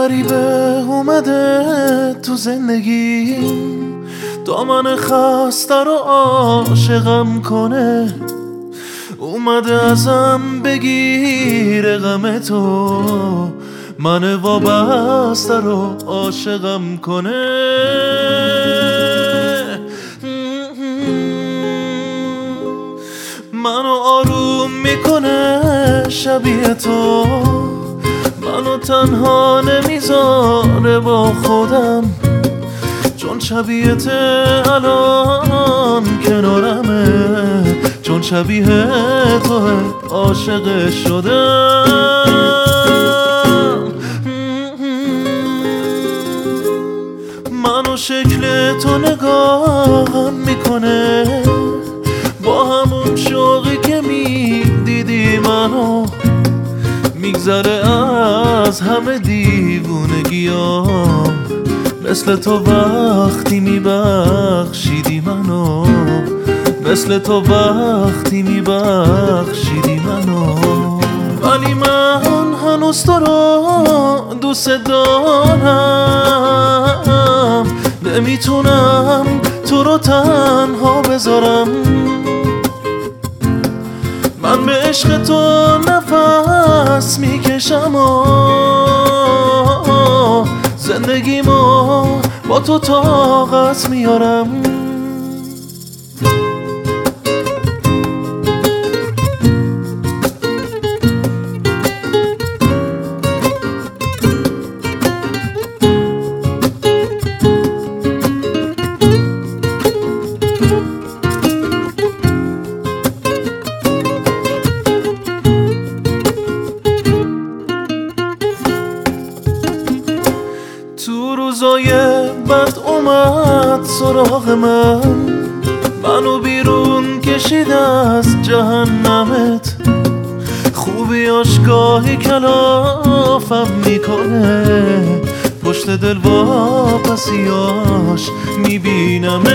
غریبه اومده تو زندگیم، دامن خسته رو عاشقم کنه. اومده ازم بگیره غم تو، من وابسته رو عاشقم کنه. منو آروم میکنه شبیه تو، منو تنها نمیذاره با خودم، چون شبیهت الان کنارمه، چون شبیه تو عاشق شدم. منو شکل تو نگاهم میکنه، با همون شوقی که میدیدی منو، میگذره از همه دیوونگیام، مثل تو وقتی میبخشیدی منو، مثل تو وقتی میبخشیدی منو. ولی من هنوز تو رو دوست دارم، نمیتونم تو رو تنها بذارم. من به عشق تو نفس میکشم و زندگیمو با تو طاقت میارم. تو روزای بد اومد سراغ من، منو بیرون کشید از جهنمت. خوبیاش گاهی کلافم میکنه، پشت دل واپسیاش میبینمت.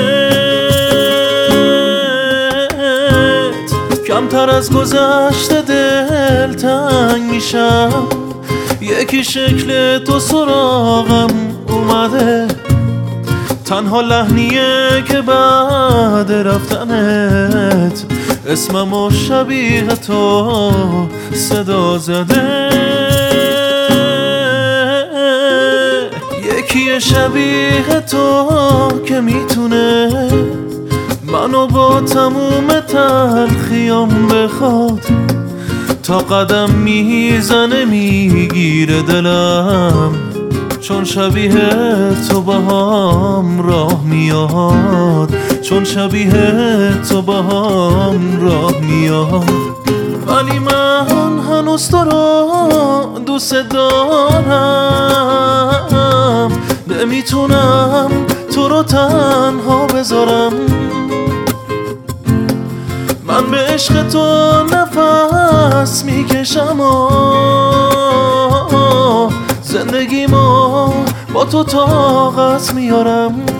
کمتر از گذشته دل تنگ میشم، یکی شکل تو سراغم اومده، تنها لحنیه که بعد رفتنت اسممو شبیه تو صدا زده. یکی شبیه تو که میتونه منو با تموم تلخیام بخواد، تا قدم میزنه میگیره دلم، چون شبیه تو باهام راه میاد، چون شبیه تو باهام راه میاد. ولی من هنوز تو رو دوست دارم، نمیتونم تو رو تنها بذارم. من به عشق تو نفس میکشم و زندگیمو با تو طاقت میارم.